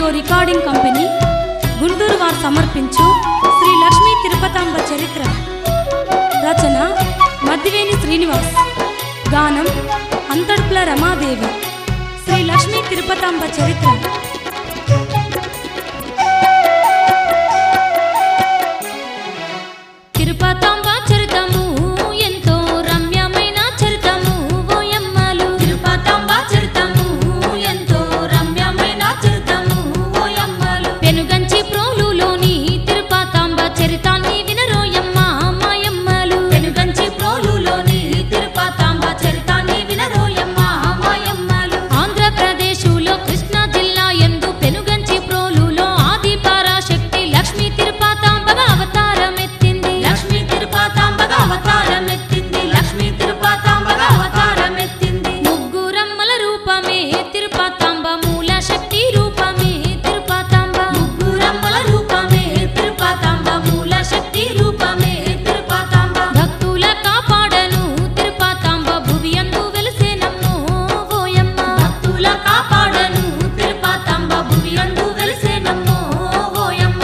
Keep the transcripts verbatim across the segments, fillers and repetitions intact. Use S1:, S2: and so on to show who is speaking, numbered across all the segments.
S1: Recording company Guntur వారు సమర్పించు శ్రీ లక్ష్మీ తిరుపతాంబ చరిత్ర. రచన మద్దివేని శ్రీనివాస్. గానం అంతడుపుల రమాదేవి. శ్రీ లక్ష్మీ తిరుపతాంబ చరిత్ర. తిరుపతాంబ చరితము ఎంతో రమ్యమైన చరితము ఓయమ్మలు. తిరుపతాంబ చరితము ఎంతో రమ్యమైన చరితము ఓయమ్మలు. పెనుగంచి ప్రోలులోని తిరుపతాంబ చరితాన్ని వినరోయమ్మ మాయమ్మలు. పెనుగంచి ప్రోలులోని తిరుపతాంబ చరితాన్ని వినరోయమ్మ మాయమ్మలు. ఆంధ్రప్రదేశులో కృష్ణా జిల్లా యందు పెనుగంచి ప్రోలులో ఆది పరాశక్తి లక్ష్మీ తిరుపతాంబగా అవతారం ఎత్తింది. లక్ష్మీ తిరుపతాంబగా అవతారం ఎత్తింది. లక్ష్మీ తిరుపతాంబగా అవతారం ఎత్తింది. ముగ్గురమ్మల రూపమే తిరుపతాంబ, మూల శక్తి రూపమే తిరుపతాంబ. ముగ్గురమ్మల రూపమే తిరుపతాంబ, మూల శక్తి రూపమే తిరుపతాంబ. భక్తుల కాపాడను తిరుపతాంబ భువియందు వెలిసేనమ్మో ఓయమ్మ. భక్తుల కాపాడను తిరుపతాంబ భువియందు వెలిసేనమ్మో ఓయమ్మ.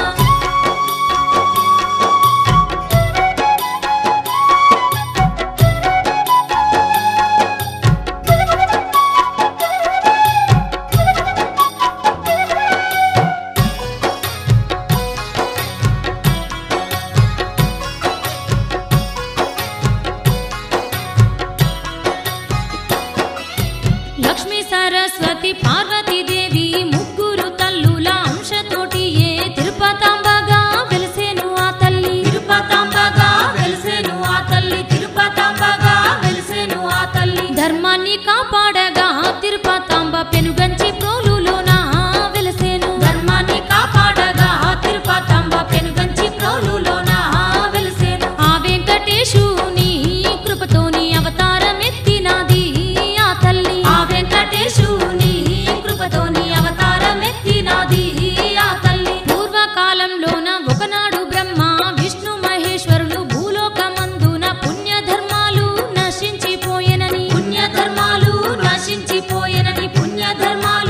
S1: లక్ష్మీ సరస్వతి పార్వతీదేవి ముగ్గురు తల్లుల అంశతోటి ఏ తిరుపతాంబగా వెలిసేను ఆ తల్లి. తిరుపతాంబగా వెలిసేను ఆ తల్లి. తిరుపతాంబగా వెలిసేను ఆ తల్లి. ధర్మాన్ని కాపాడగా తిరుపతాంబ పెనుగంచి ప్రోలులోన వెలిసేను. ధర్మాన్ని కాపాడగా తిరుపతాంబ పెనుగంచి ప్రోలులోన వెలిసేను. ఆ వెంకటేశుని కృపతోని అవతారం ఎత్తినది ఆ తల్లి. ఆ వెంకటేశుని కృపతోని అవతారం ఎత్తినది ఆ తల్లి. పూర్వకాలంలోన ఒకనాడు బ్రహ్మ విష్ణు మహేశ్వరులు భూలోకమందున పుణ్యధర్మాలు నశించిపోయెనని పుణ్యధర్మాలు నశించిపోయెనని పుణ్యధర్మాలు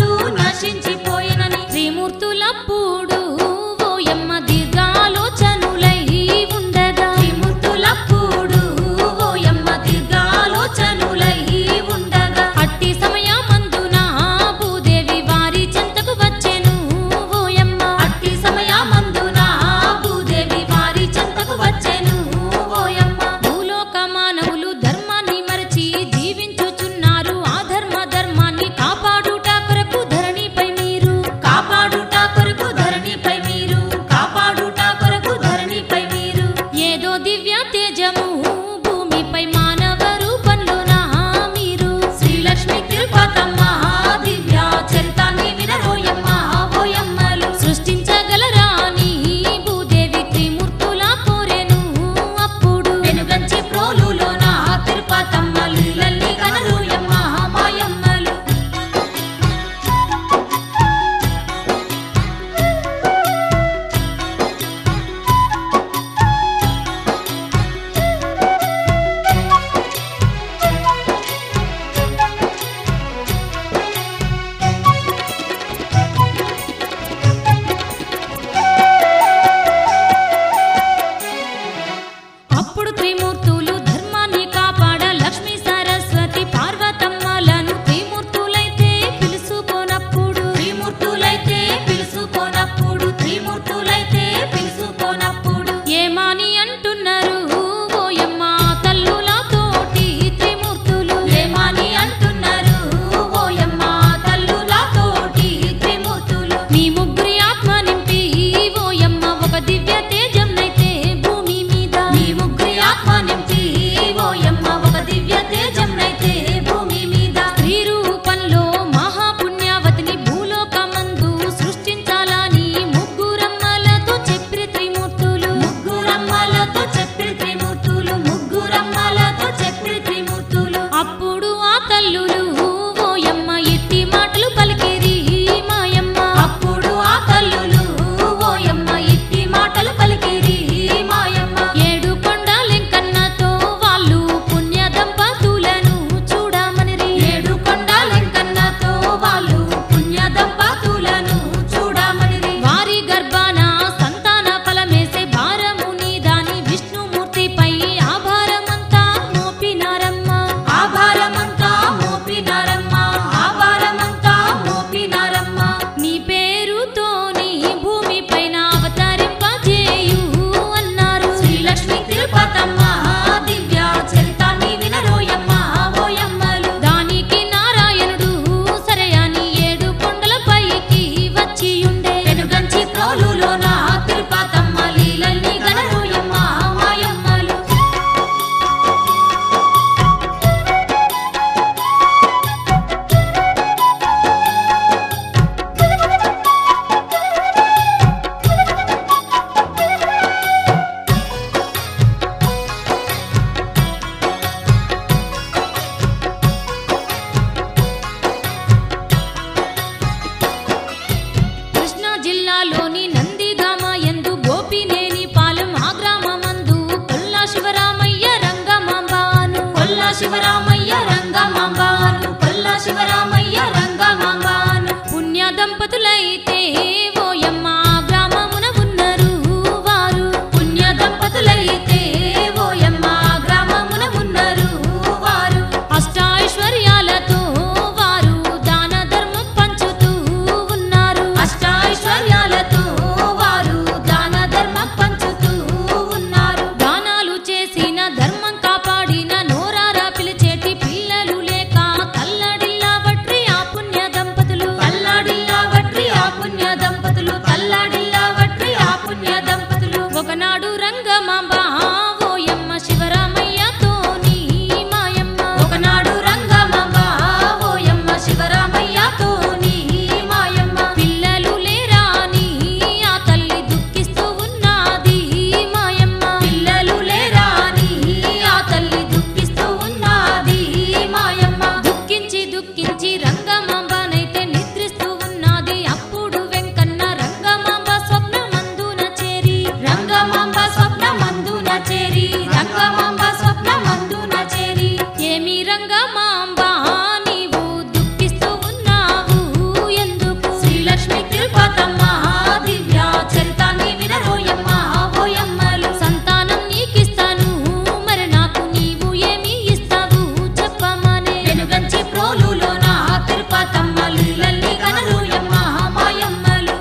S1: శివరామయ్య రంగమాంబాను కొల్ల శివరామయ్య రంగమాంబాను పుణ్య దంపతులైతే ఓయమ్మ గ్రామమున ఉన్నారు వారు పుణ్య దంపతులైతే ఓయమ్మ గ్రామమున ఉన్నారు వారు అష్టైశ్వర్యాలతో వారు దాన ధర్మం పంచుతూ ఉన్నారు అష్టైశ్వర్యాలతో వారు దాన ధర్మం పంచుతూ ఉన్నారు దానాలు చేసిన ధర్మం కాపాడిన నోరారా పిలిచేటి పిల్లలు లేక తల్లడిల్లా వట్రి ఆ పుణ్య దంపతులు తల్లడిల్లా వట్రి ఆ పుణ్య దంపతులు తల్లడిల్లా వట్రి ఆ పుణ్య దంపతులు ఒకనాడు రంగమాంబ ఓయమ్మ శివరామయ్యతోని మాయమ్మ ఒకనాడు రంగమాంబ ఓయమ్మ శివరామయ్యతోని మాయమ్మ పిల్లలు లేరాని ఆ తల్లి దుఃఖిస్తూ ఉన్నది మాయమ్మ పిల్లలు లేరాని ఆ తల్లి దుఃఖిస్తూ ఉన్నది మాయమ్మ దుఃఖించి దుఃఖించి రంగమాంబనైతే నిద్రిస్తూ ఉన్నది అప్పుడు వెంకన్న రంగమాంబ స్వప్నమందున చేరి రంగమాంబ స్వప్నమందున చేరి రంగమాంబ స్వప్నమందున చేరి ఏమి రంగమాంబ నీవు దుఃఖిస్తూ ఉన్నావు ఎందుకు శ్రీలక్ష్మి తిరుపతమ్మ దివ్య చరితాన్ని వినరోయమ్మ ఓయమ్మలు సంతానం నీకిస్తాను మరి నాకు నీవు ఏమి ఇస్తావు చెప్పమనే వెనుగంచి ప్రోలులోన తిరుపతమ్మ లీలల్ని కనరోయమ్మ మాయమ్మలు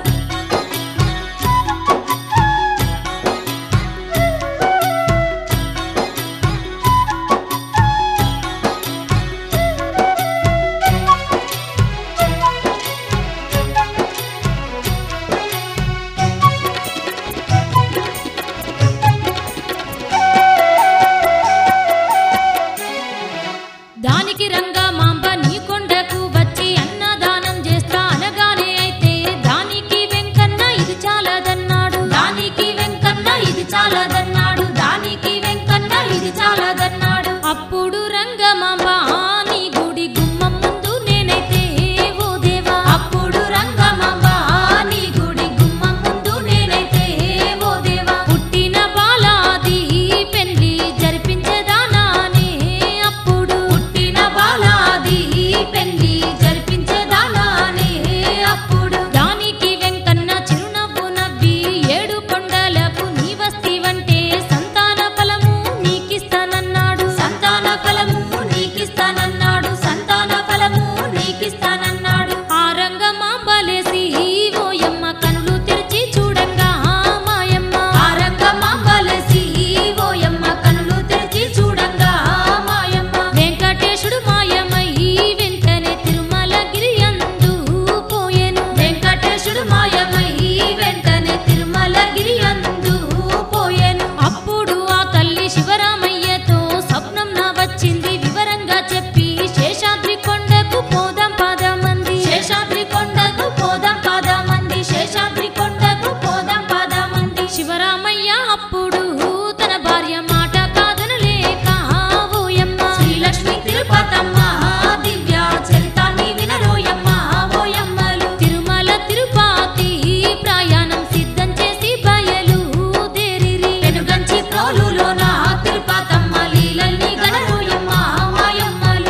S1: దానికి రంగమాంబ నీ కొండకు వచ్చి అన్నదానం చేస్తా అనగానే అయితే దానికి వెంకన్న ఇది చాలదన్నాడు దానికి వెంకన్న ఇది చాలదన్నాడు దానికి వెంకన్న ఇది చాలదన్నాడు అప్పుడు రంగమాంబ నీ గుడి గుమ్మం ముందు నేనైతే ఓ దేవా అప్పుడు రంగమాంబ నీ గుడి గుమ్మం ముందు నేనైతే ఓ దేవా పుట్టిన బాలాది పెళ్లి జరిపించేదానానే అప్పుడు పుట్టిన బాలాది పెళ్లి జరిపించేదానానే అప్పుడు దానికి వెంకన్న చిరునవ్వు నవ్వి ఏడు కొండలకు నీ వస్తివంటే సంతాన ఫలము నీకిస్తానన్నాడు సంతాన ఫలము నీకిస్తానన్నాడు సంతాన ఫలము నీకిస్తానన్నాడు ఆ రంగమాంబలేసి ఓయమ్మ కనులు తెరిచి చూడంగా మాయమ్మ ఆ రంగమాంబలేసి ఓయమ్మ కనులు తెరిచి చూడంగా మాయమ్మ వెంకటేశుడు మాయమై వెంటనే తిరుమలగిరి యందు పోయెను వెంకటేశుడు మాయమై వెంటనే తిరుమలగిరి యందు పోయెను అప్పుడు ఆ తల్లి శివరామయ్యతో స్వప్నం నా వచ్చింది వివరంగా చెప్పి శేషాద్రి కొండకు పోదాం పదమంది శేషాద్రి కొండకు పోదాం పదమంది శేషాద్రి కొండకు పోదాం పదమంది శివరామయ్య అప్పుడు తన భార్య మాట కాదనలేక ఓయమ్మ శ్రీలక్ష్మి తిరుపతమ్మ దివ్య చరితాన్ని వినరోయమ్మ ఓయమ్మలు తిరుమల తిరుపతి ప్రయాణం సిద్ధం చేసి బయలు దేరిరి వెనుగంచి ప్రోలులోన తిరుపతమ్మ లీలల్ని గనరోయమ్మ మాయమ్మలు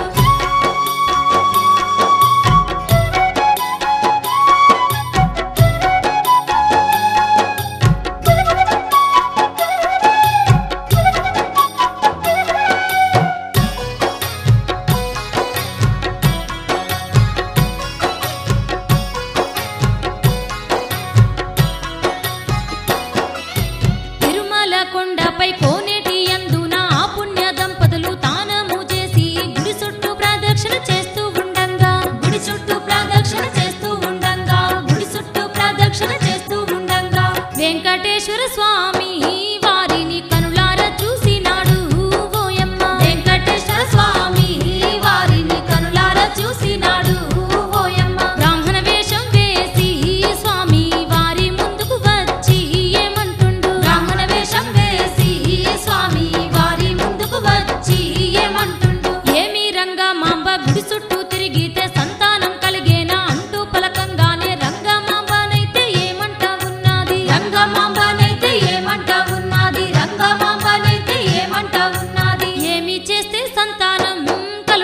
S1: తిరుమల కొండపై కోనేటి యందున ఆ పుణ్య దంపతులు తానము చేసి గుడి చుట్టూ ప్రదక్షిణ చేస్తూ ఉండంగా గుడి చుట్టూ ప్రదక్షిణ చేస్తూ ఉండంగా గుడి చుట్టూ ప్రదక్షిణ చేస్తూ ఉండంగా వెంకటేశ్వర స్వామి వారిని కనులార చూసినాడు ఓయమ్మ వెంకటేశ్వర స్వామి వారిని కనులార చూసినాడు ఓయమ్మ బ్రాహ్మణ వేషం వేసి స్వామి వారి ముందుకు వచ్చి ఏమంటుండు బ్రాహ్మణ వేషం వేసి స్వామి వారి ముందుకు వచ్చి ఏమంటుండు ఏమి రంగమాంబ గుడి చుట్టూ తిరిగితే సంతానం కలిగేనా అంటూ పలకంగానే రంగమాంబనైతే ఏమంటా ఉన్నది రంగమాంబనైతే ఏమంటా ఉన్నది రంగమాంబనైతే ఏమంటా ఉన్నది ఏమి చేస్తే సంతానం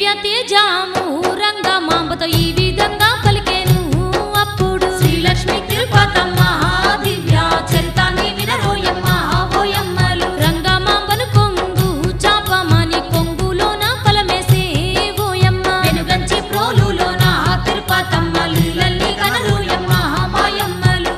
S1: దివ్య తేజాము రంగమాంబతో ఈ విధంగా పలికేను అప్పుడు
S2: శ్రీలక్ష్మి తిరుపతమ్మ దివ్య చరితాన్ని వినరోయమ్మ ఓయమ్మలు
S1: రంగమాంబను కొంగు చాపమని కొంగులోన ఫలమేసే ఓయమ్మ
S2: వెనుగంచి ప్రోలులోన తిరుపతమ్మ లీలల్ని కనరోయమ్మ మాయమ్మలు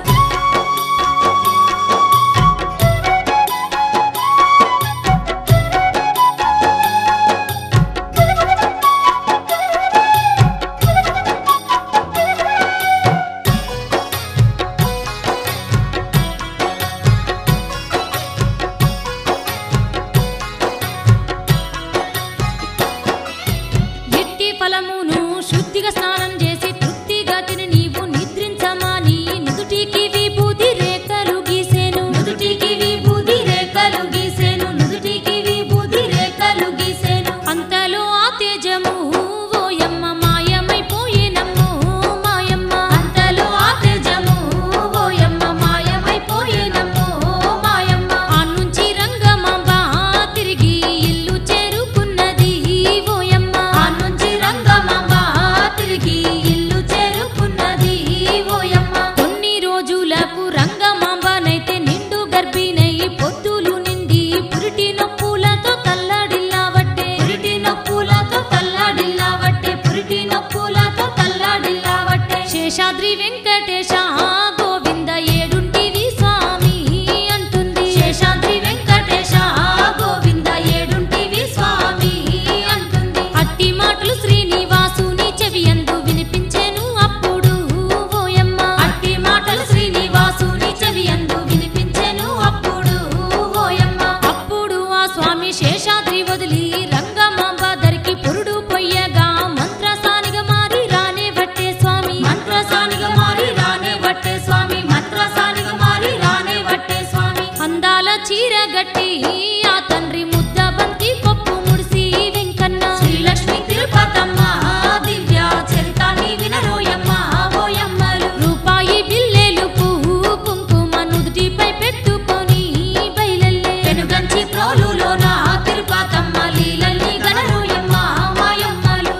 S1: ఎట్టి ఫలమును శుద్ధిగా స్నానం చేసి తృప్తిగా తిని నీవు నిద్రించమని నుదుటికి విభూది రేఖలు గీసెను
S2: నుదుటికి విభూది రేఖలు గీసెను నుదుటికి విభూది రేఖలు గీసెను
S1: అంతలో ఆ తేజము ఓయమ్మ మాయమైపోయేనమ్మో మాయమ్మ
S2: అంతలో ఆ తేజము ఓయమ్మ మాయమైపోయేనమ్మో మాయమ్మ
S1: ఆ నుంచి రంగమాంబ తిరిగి ఇల్లు చేరుకున్నది ఓయమ్మ
S2: ఆ నుంచి రంగమాంబ తిరిగి ఇల్లు చేరుకున్నది ఓయమ్మ
S1: కొన్ని రోజులకు రంగమాంబనైతే నిండు గర్భిణై పొద్దులు నిండి పురిటి నొప్పులతో తల్లడిల్లావట్టే
S2: పురిటి నొప్పులతో తల్లాడిల్లావట్టే పురిటి నొప్పులతో తల్లాడిల్లావట్టే
S1: శేషాద్రి వెంకటేశ గోవింద ఏడుంటివి స్వామి అంటుంది
S2: శేషాద్రి వెంకటేశ గోవింద ఏడుంటివి స్వామి అంటుంది
S1: అట్టి మాటలు శ్రీనివాసుని చెవియందు వినిపించెను అప్పుడు ఓయమ్మ
S2: అట్టి మాటలు శ్రీనివాసుని చెవియందు వినిపించెను అప్పుడు ఓయమ్మ
S1: అప్పుడు ఆ స్వామి శేషాద్రి వదిలి రంగమాంబ దరికి పురుడు పొయ్యగా మంత్రసానిగా మారి రానే వట్టే స్వామి
S2: మంత్రసానిగా మారి రానే వట్టే స్వామి మంత్రసానిగా మారి రానే వట్టే స్వామి
S1: అందాల చీర గట్టి ఆ తండ్రి ముద్ద బంతి కొప్పు ముడిసి వెంకన్న
S2: శ్రీలక్ష్మి తిరుపతమ్మ దివ్య చరితాన్ని వినరోయమ్మ ఓయమ్మలు
S1: రూపాయి బిల్లెలు పువ్వు కుంకుమ నుదుటిపై పెట్టుకొని బయలెల్లే
S2: వెనుగంచి ప్రోలులోన తిరుపతమ్మ లీలల్ని గనరోయమ్మ మాయమ్మలు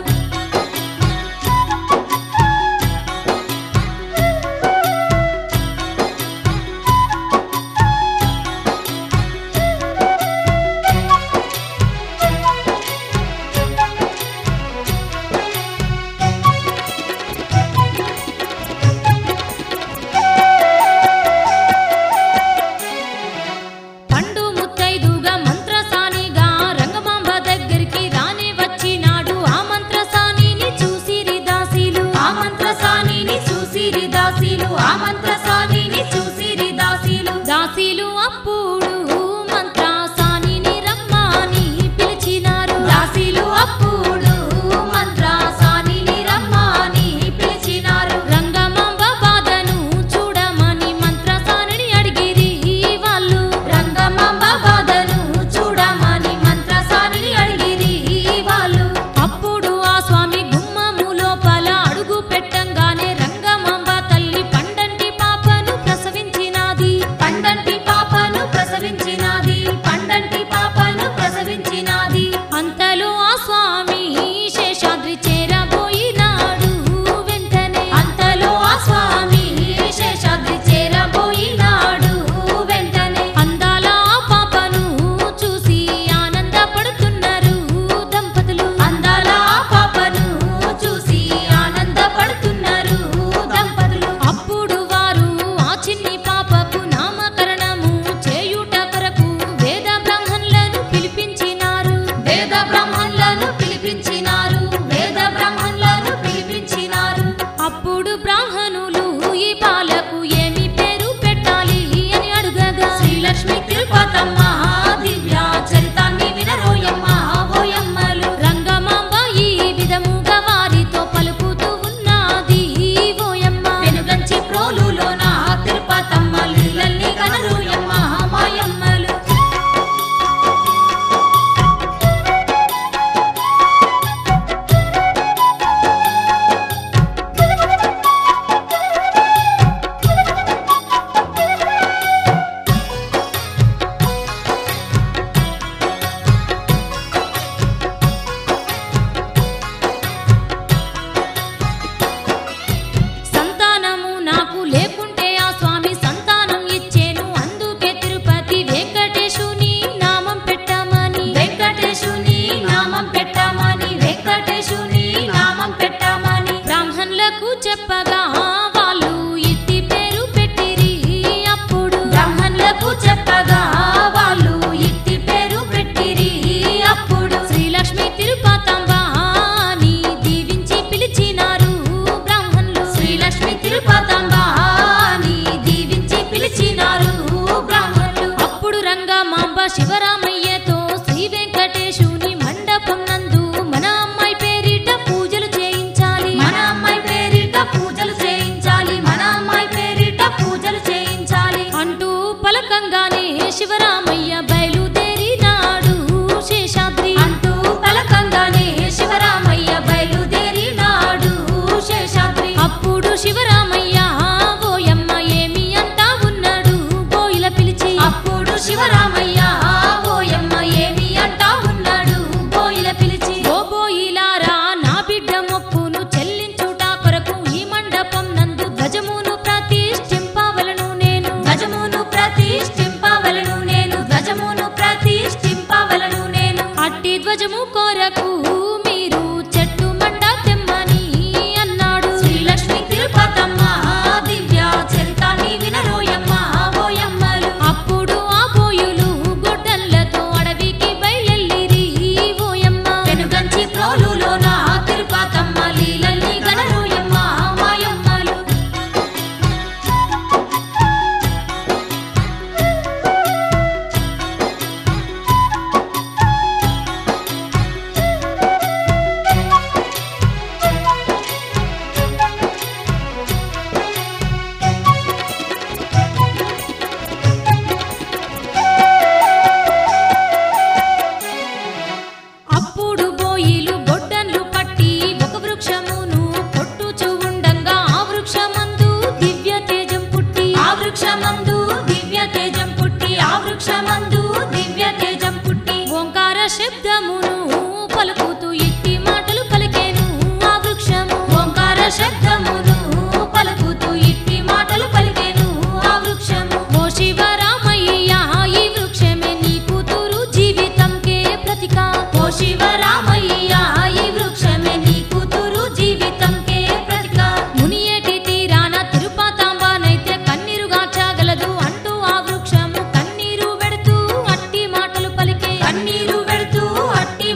S1: పండు ముత్తైదుగా మంత్రసానిగా రంగమాంబ దగ్గరికి రానే వచ్చినాడు ఆ మంత్రసానిని చూసిరి దాసీలు
S2: ఆ మంత్రసానిని చూసిరి దాసీలు ఆ మంత్రసానిని చూసిరి దాసీలు
S1: దాసీలు అప్పుడు మంత్రసానిని రమ్మని పిలిచినారు
S2: దాసీలు అప్పుడు మంత్రసానిని రమ్మని పిలిచినారు
S1: రంగమాంబ బాధను చూడమని మంత్రసానిని అడిగిరి వాళ్ళు
S2: రంగమాంబ బాధను చూడమని మంత్రసానిని అడిగిరి వాళ్ళు
S1: అప్పుడు ఆ స్వామి గుమ్మము లోపల అడుగు పెట్టంగానే రంగమాంబ తల్లి పండంటి పాపను ప్రసవించినాది
S2: పండంటి పాపను ప్రసవించినాది పండంటి పాపను ప్రసవించినాది
S1: అంతలో ఆ స్వామి శేషాద్రి చేరబోయినాడు వెంటనే
S2: అంతలో ఆ స్వామి శేషాద్రి చేరబోయినాడు వెంటనే
S1: అందాల ఆ పాపను చూసి ఆనందపడుతున్నారు దంపతులు
S2: అందాల ఆ పాపను చూసి ఆనందపడుతున్నారు దంపతులు
S1: అప్పుడు వారు ఆ చిన్ని పాపకు నామకరణము చేయుట కొరకు వేద బ్రాహ్మణులను పిలిపించినారు
S2: వేద బ్రాహ్మణులను పిలిపించినారు వేద బ్రాహ్మణులను పిలిపించినారు
S1: అప్పుడు బ్రాహ్మణులు ఈ బాలకు ఏమి పేరు పెట్టాలి అని అడుగగా
S2: శ్రీలక్ష్మి తిరుపతమ్మ దివ్య చరితాన్ని వినరోయమ్మ ఓయమ్మలు
S1: రంగమాంబ ఈ విధముగా వారితో పలుకుతూ ఉన్నది ఓయమ్మ
S2: వెనుగంచి ప్రోలులోన తిరుపతమ్మ లీలల్ని కనరోయమ్మ మాయమ్మలు
S1: ధ్వజము కోరకు మీరు చెట్టు మండ తెమ్మని అన్నాడు.
S2: శ్రీలక్ష్మి తిరుపతమ్మ దివ్య చరితాన్ని వినరోయమ్మ ఓయమ్మలు.
S1: అప్పుడు ఆ బోయులు గొడ్డళ్లతో అడవికి బయలెల్లిరి ఓయమ్మ.
S2: వెనుగంచి ప్రోలులోన తిరుపతమ్మ లీలల్ని గనరోయమ్మ మాయమ్మలు.
S1: అప్పుడు బోయిలు గొడ్డన్లు పట్టి ఒక వృక్షమును కొట్టుచు ఉండంగా ఆ వృక్షమందు దివ్య తేజం పుట్టి
S2: ఆ వృక్షమందు దివ్య తేజం పుట్టి ఆ వృక్షమందు దివ్య తేజం పుట్టి
S1: ఓంకార శబ్దమును పలుకుతూ ఇట్టి మాటలు పలికేను ఆ వృక్షము.
S2: ఓంకార శబ్దమును పలుకుతూ ఇట్టి మాటలు పలికేను ఆ వృక్షము.
S1: ఓ శివరామయ్య ఈ వృక్షమే నీ కూతురు జీవితంకే ప్రతిక.
S2: ఓ శివరామయ్య ఈ వృక్షమే నీ కూతురు జీవితంకే ప్రతిక.
S1: మునియేటి తీరాన తిరుపతాంబానైతే కన్నీరుగా చాగలదు అంటూ ఆ వృక్షము కన్నీరు పెడుతూ అట్టి మాటలు పలికే.
S2: కన్నీరు పెడుతూ అట్టి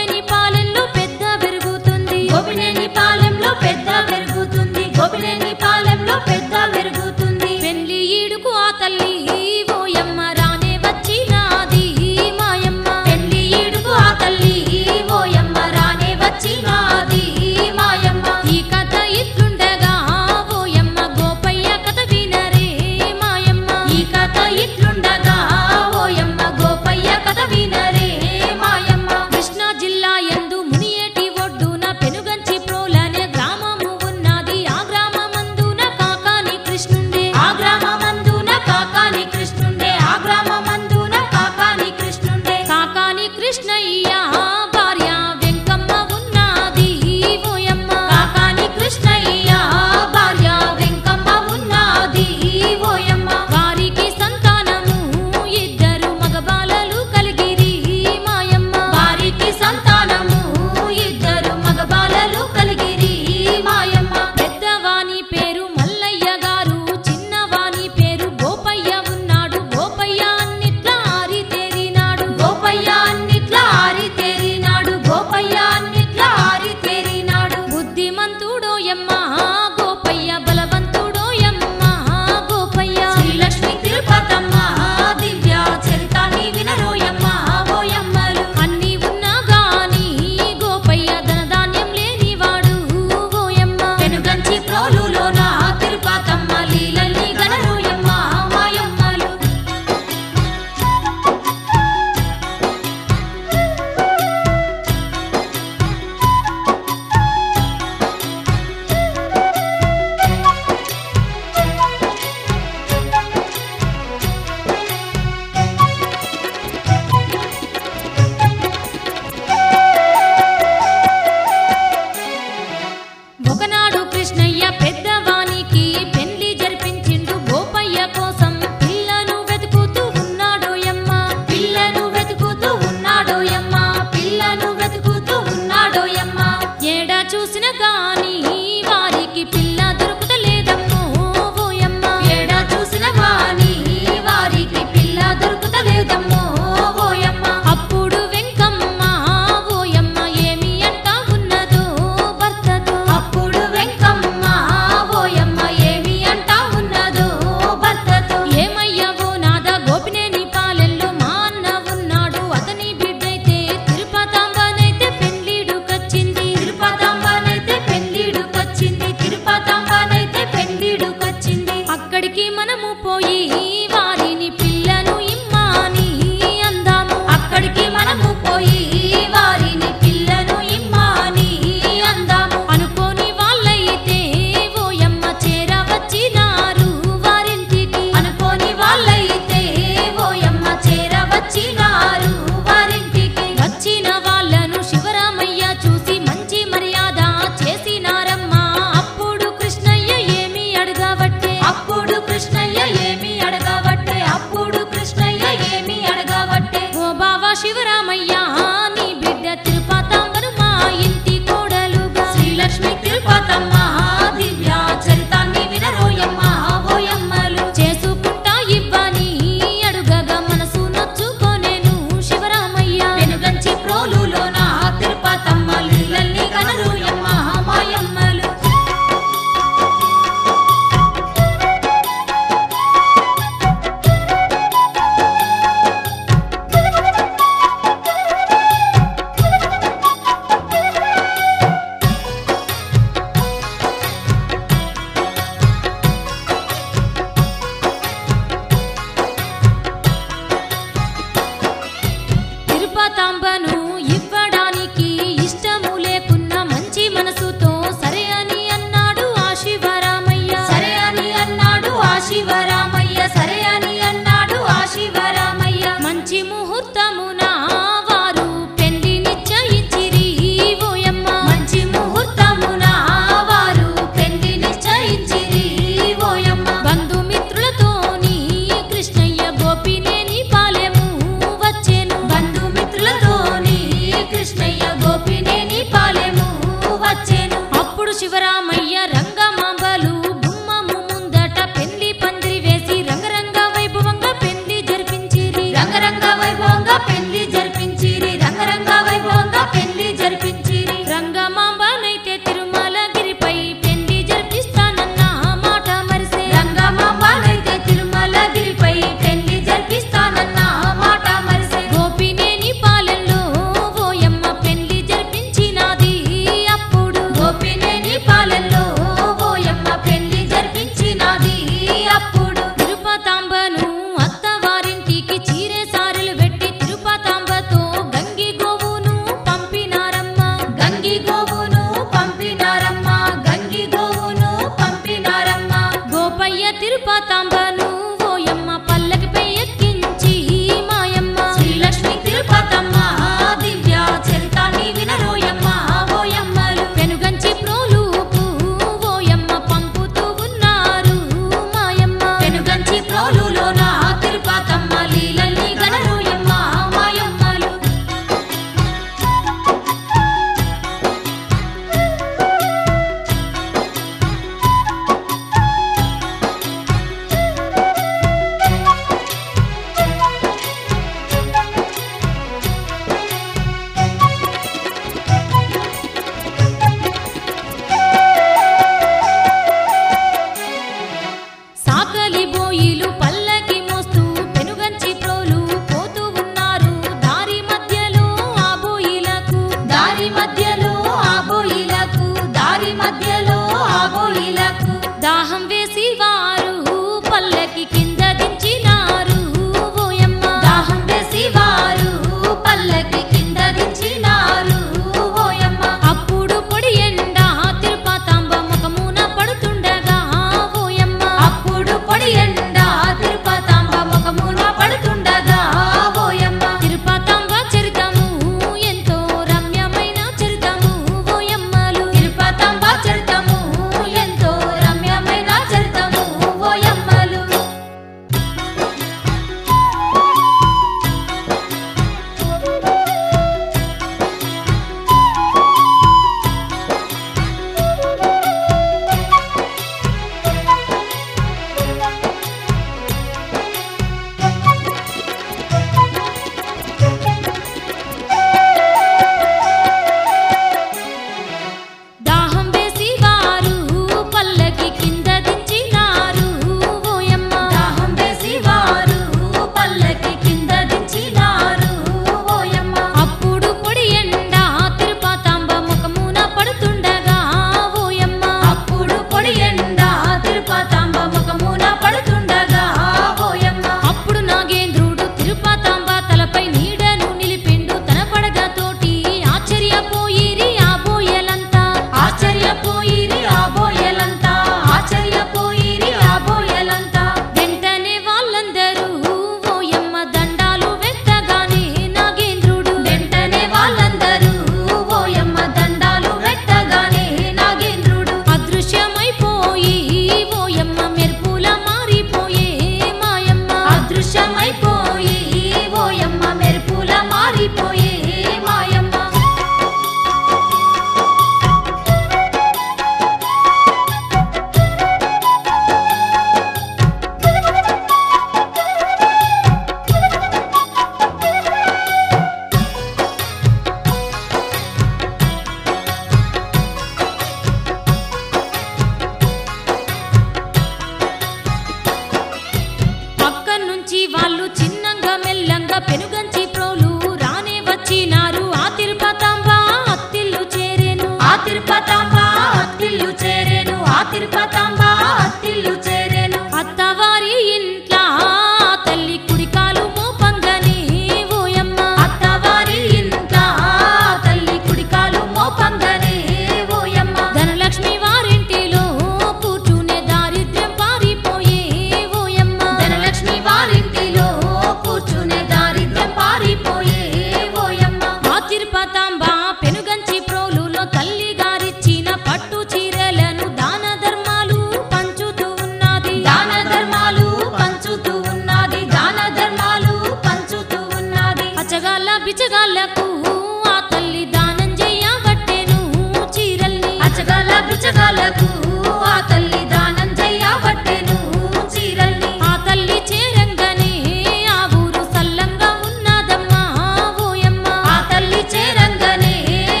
S1: జగదాంబ పెనుగంచి ప్రోలులో తల్లి గారిచ్చిన పట్టు చీరలను దాన ధర్మాలు పంచుతూ ఉన్నది
S2: దాన ధర్మాలు పంచుతూ ఉన్నది దాన ధర్మాలు పంచుతూ ఉన్నది
S1: అచ్చగాళ్ళ బిచ్చగాళ్ళకు ఆ తల్లి దానం చెయ్యబట్టెను చీరల్ని
S2: అచ్చగాళ్ళ బిచ్చగాళ్ళకు ఆ తల్లి దానం చెయ్యబట్టెను చీరల్ని
S1: ఆ తల్లి చేరంగానే ఆ ఊరు సల్లంగా ఉన్నదమ్మా ఓయమ్మ
S2: ఆ తల్లి చేరంగానే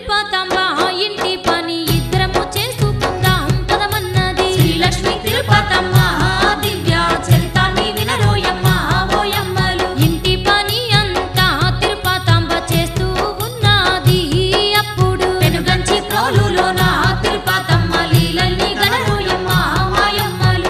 S1: తిరుపతాంబ ఇంటి పని ఇద్దరము చేసుకుందాం పదమన్నది.
S2: శ్రీలక్ష్మి తిరుపతమ్మ దివ్య చరితాన్ని వినరోయమ్మ ఓయమ్మలు.
S1: ఇంటి పని అంతా తిరుపతాంబ చేస్తూ ఉన్నది. అప్పుడు
S2: పెనుగంచి ప్రోలులోన తిరుపతమ్మ లీలల్ని గనరోయమ్మ మాయమ్మలు.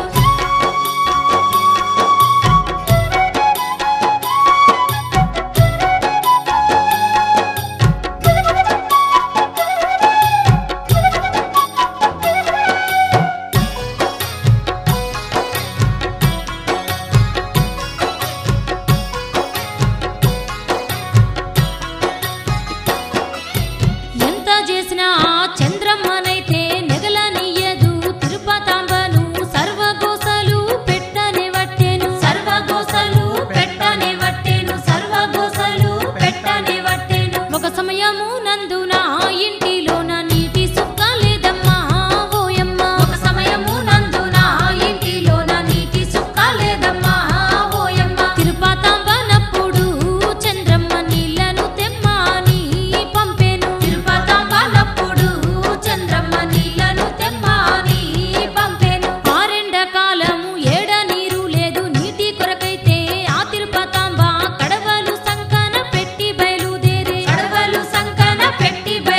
S1: ఎంత చేసినా చంద్రమ్మనైతే నెగలనియ్యదు. తిరుపతాంబను సర్వగోసలు పెట్టనే వట్టెను.
S2: సర్వగోసలు పెట్టనే వట్టెను సర్వగోసలు పెట్టనే వట్టెను.
S1: ఒక సమయము నందున ఇంటిలోన నీటి సుక్క లేదమ్మా ఓయమ్మ.
S2: ఒక సమయము నందున ఇంటిలోన నీటి సుక్క లేదమ్మా ఓయమ్మ.
S1: తిరుపతాంబనప్పుడు చంద్రమ్మ నీళ్లను తెమ్మని పంపెను.
S2: తిరుపతాంబనప్పుడు చంద్రమ్మ నీళ్లను తెమ్మని పంపెను.
S1: ఆరెండ కాలము ఏడ నీరు లేదు. నీటి కొరకైతే ఆ తిరుపతాంబ కడవలు సంకన పెట్టి బయలుదేరే.
S2: కడవలు సంకన పెట్టి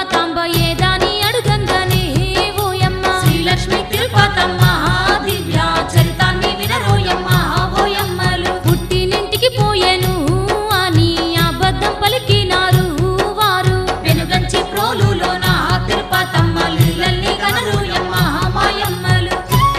S1: తిరుపతాంబ ఏదాని అడుగంగానే ఓయమ్మ
S2: శ్రీలక్ష్మి తిరుపతమ్మ దివ్య చరితాన్ని వినరోయమ్మ ఓయమ్మలు.
S1: పుట్టినింటికి పోయెను అని అబద్ధం పలికినారు వారు.
S2: వెనుగంచి ప్రోలులోన తిరుపతమ్మ లీలల్ని కనరోయమ్మ మాయమ్మలు.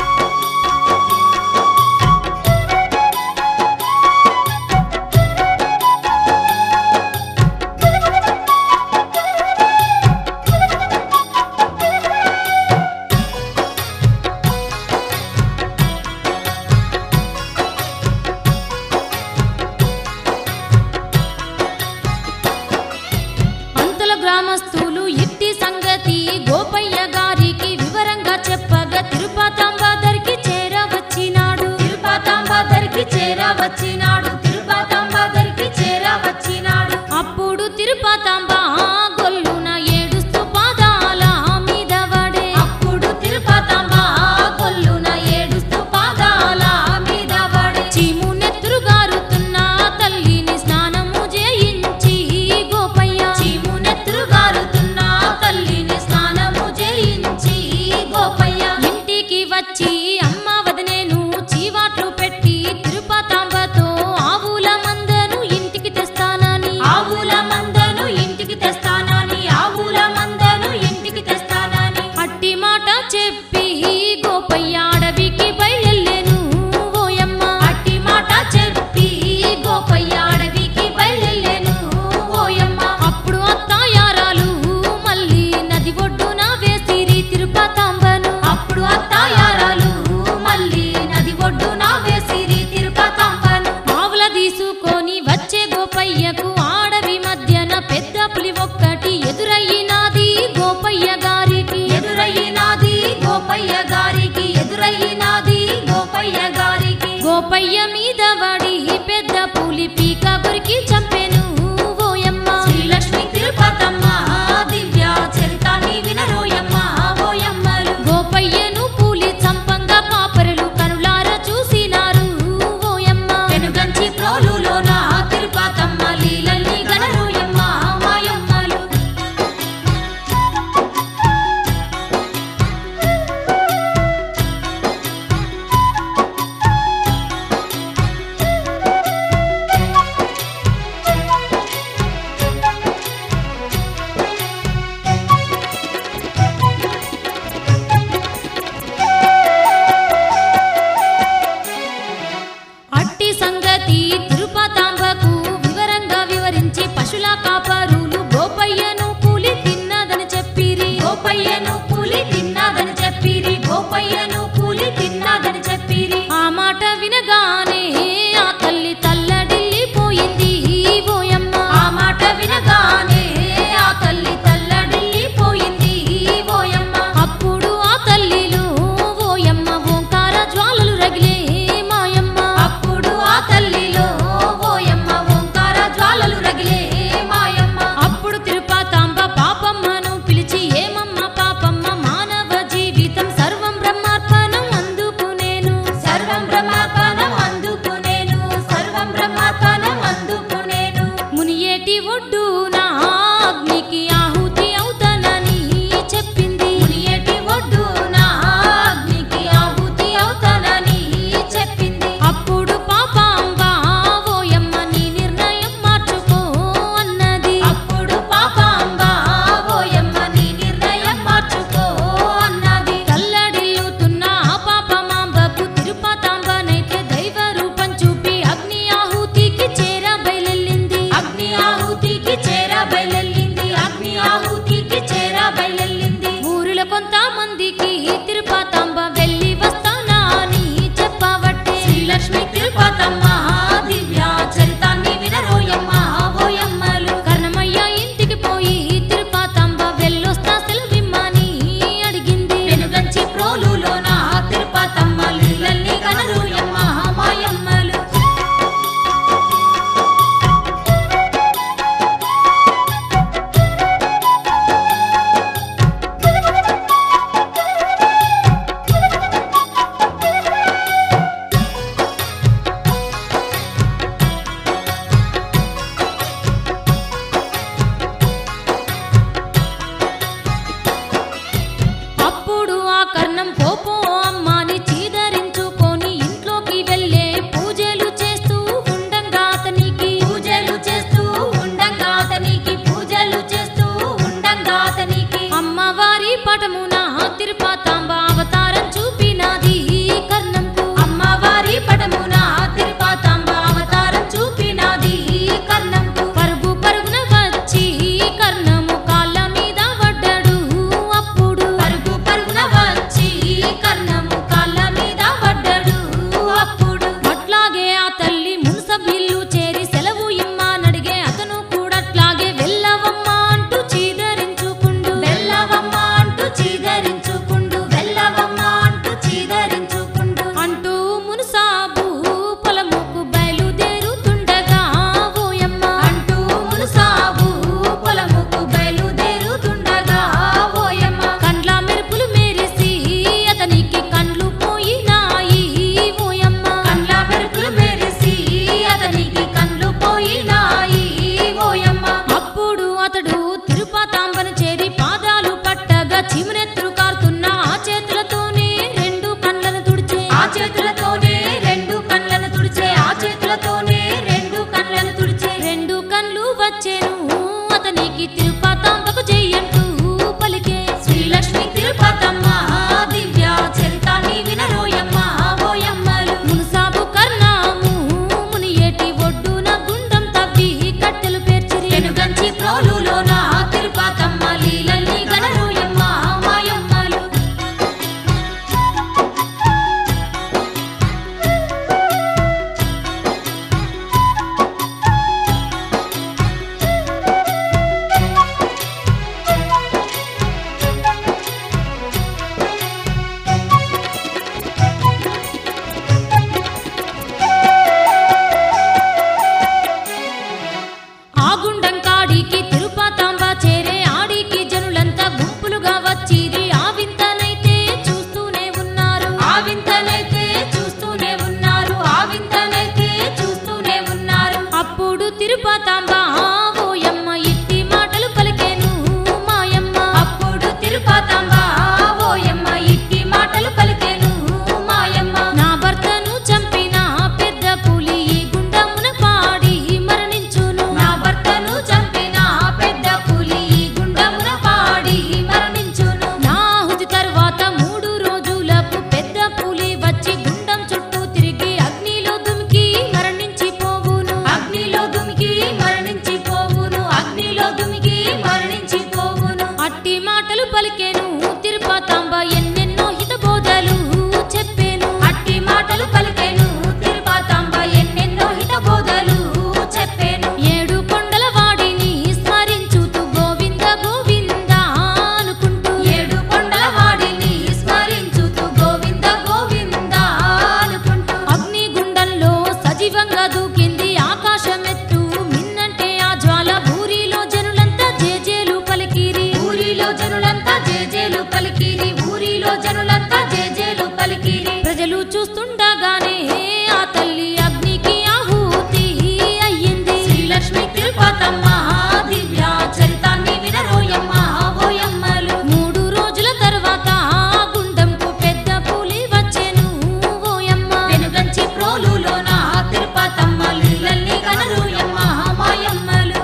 S1: అంతల గ్రామస్తులు ఇట్టి సంగతి గోపయ్య గారికి వివరంగా చెప్పగా తిరుపతాంబ దరికి చేరవచ్చినాడు.
S2: తిరుపతాంబ దరికి చేరవచ్చినాడు. తిరుపతాంబ దరికి చేరవచ్చినాడు.
S1: అప్పుడు తిరుపతాంబ గొల్లున ఏడుస్తూ పాదాల మీద పడే.
S2: అప్పుడు తిరుపతమ్మ గొల్లున ఏడుస్తూ పాదాల మీద పడి
S1: చీము నెత్తురు గారుతున్న తల్లిని స్నానము చేయించి గోపయ్య
S2: చీము నెత్తురు గారుతున్న తల్లిని స్నానము చేయించి గోపయ్య
S1: ఇంటికి వచ్చి అమ్మ వదినేను చీవాట్లు పెట్టి తిరుపతాంబతో ఆవుల మందను ఇంటికి తెస్తానని
S2: ఆవుల మందను ఇంటికి తెస్తానని ఆవుల మందను ఇంటికి తెస్తానని
S1: అట్టి మాట చెప్పి గోపయ్య అడవికి బయలుదేరెను ఓయమ్మ.
S2: అట్టి మాట చెప్పి గోపయ్య అడవికి బయలుదేరెను ఓయమ్మ.
S1: అప్పుడు అత్తాయారాలు మళ్ళీ నది ఒడ్డున వేసిరి తిరుపతాంబను.
S2: అప్పుడు అత్తాయారాలు మళ్ళీ నది ఒడ్డున వేసిరి తిరుపతాంబను.
S1: ఆవుల తీసుకొని వచ్చే గోపయ్యకు ఆడవి మధ్యన పెద్ద పులి ఒక్కటి ఎదురయ్యినాది గోపయ్య గారికి.
S2: ఎదురయ్యినాది గోపయ్య గారికి ఎదురయ్యినాది గోపయ్య గారికి
S1: గోపయ్య మీద పడి పెద్ద పులి పీక కొరికి చంపెను ఓయమ్మ.
S2: శ్రీలక్ష్మి తిరుపతమ్మ దివ్య చరితాన్ని వినరోయమ్మ ఓయమ్మలు.
S1: గోపయ్యను పులి చంపంగా కాపరులు కనులార చూసినారు ఓయమ్మ.
S2: వెనుగంచి ప్రోలులోన తిరుపతమ్మ లీలల్ని గనరోయమ్మ మాయమ్మలు.
S1: అట్టి సంగతి తిరుపతాంబకు వివరంగా వివరించి పశుల కాపరులు గోపయ్యను పులి తిన్నదని చెప్పిరి.
S2: గోపయ్యను పులి తిన్నాదని చెప్పిరి. గోపయ్యను పులి తిన్నాదని చెప్పిరి.
S1: ఆ మాట వినగానే ఆ తల్లి తల్లడిల్లిపోయింది ఓయమ్మ.
S2: ఆ మాట వినగానే ఆ తల్లి తల్లడిల్లిపోయింది ఓయమ్మ.
S1: అప్పుడు ఆ తల్లిలో ఓయమ్మ ఓంకార జ్వాలలు రగిలే మాయమ్మ.
S2: అప్పుడు ఆ తల్లిలో ఓయమ్మ ఓంకార జ్వాలలు రగిలే మాయమ్మ.
S1: అప్పుడు తిరుపతాంబ పాపమ్మను పిలిచి ఏమమ్మ పాపమ్మ అట్టి మాటలు పలికేను తిరుపతాంబ ఎన్నెన్నో హితబోధలు చెప్పేను
S2: అట్టి మాటలు పలికేను తిరుపతాంబ ఎన్నెన్నో హితబోధలు చెప్పేను
S1: ఏడు కొండల వాడిని స్మరించుతూ గోవింద గోవింద అనుకుంటూ
S2: ఏడు కొండల వాడిని స్మరించుతూ గోవింద గోవింద అనుకుంటూ
S1: అగ్నిగుండంలో సజీవంగా దూకింది ఆకాశమెత్తు మిన్నంటే ఆ జ్వాల భూరిలో జనులంతా జేజేలు పలికిరి
S2: ఊరిలో జనులంతా జేజేలు పలికిరి ఊరిలో జనులంతా జేజేలు పలికిరి
S1: ప్రజలు చూస్తుండగానే ఆ తల్లి అగ్నికి ఆహుతి అయ్యింది
S2: శ్రీలక్ష్మి తిరుపతమ్మ దివ్య చరితాన్ని వినరోయమ్మ ఓయమ్మలు
S1: మూడు రోజుల తర్వాత ఆ గుండంకు పెద్ద పులి వచ్చెను ఓయమ్మ
S2: వెనుగంచి ప్రోలులోన తిరుపతమ్మ లీలల్ని కనరోయమ్మ మాయమ్మలు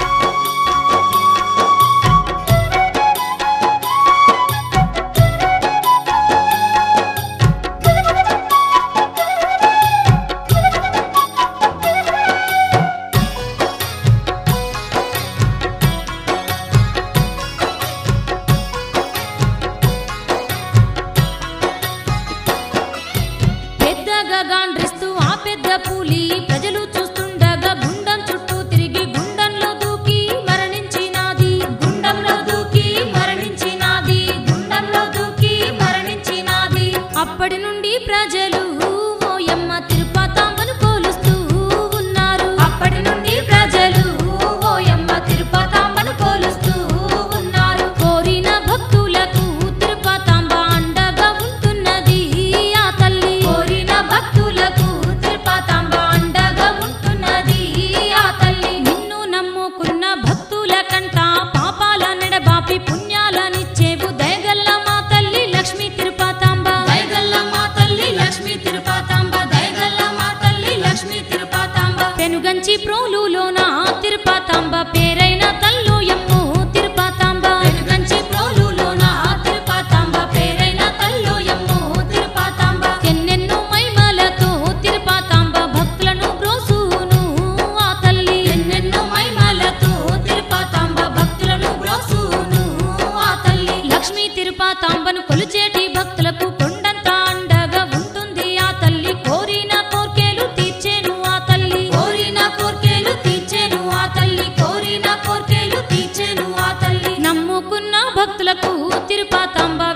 S1: పెద్దగా గాండ్రిస్తూ ఆ పెద్ద పులి ప్రజలు చూస్తుండగా గుండం చుట్టూ తిరిగి గుండంలో దూకి మరణించినాది
S2: గుండంలో దూకి మరణించినాది గుండంలో దూకి మరణించినాది
S1: అప్పటి నుండి ప్రజలు ఓయమ్మ తిరుపతాంబను కోలుస్తూ ఉన్నారు
S2: అప్పటి నుండి ప్రజలు ఓయమ్మ తిరుపతాంబను కోలుస్తూ ఉన్నారు
S1: కోరిన భక్తులకు తిరుపతాంబ అండగా ఉంటున్నది ఆ తల్లి
S2: కోరిన భక్తులకు తిరుపతాంబ అండగా ఉంటున్నది ఆ తల్లి
S1: నిన్ను నమ్ముకున్న భక్తుల కంట పాపాల నెడబాపి పుణ్యాలనిచ్చేవు దయగల్ల మా తల్లి లక్ష్మీ తిరుపతాంబ
S2: దయగల్ల మా తల్లి లక్ష్మీ తిరుపతాంబ దయగల్ల మా తల్లి లక్ష్మీ తిరుపతాంబ
S1: పెనుగంచి ప్రోలులోన తిరుపతాంబ పేరైన తల్లోయమ్ము తిరుపతాంబ
S2: వెనుగంచి ప్రోలులోన తిరుపతాంబ పేరైన తల్లోయమ్ము తిరుపతాంబ
S1: ఎన్నెన్నో మైమలతో తిరుపతాంబ భక్తులను బ్రోసును ఆ తల్లి
S2: ఎన్నెన్నో మహిమలతో తిరుపతాంబ భక్తులను బ్రోసును ఆ తల్లి
S1: లక్ష్మీ తిరుపతాంబను కొలిచేటి భక్తులకు కొండంత అండగా ఉంటుంది ఆ తల్లి కోరిన కోర్కెలు తీర్చేను ఆ తల్లి
S2: కోరిన కోర్కెలు తీర్చెను ఆ తల్లి కోరిన కోర్కెలు తీర్చెను ఆ తల్లి
S1: నమ్ముకున్న భక్తులకు తిరుపతాంబ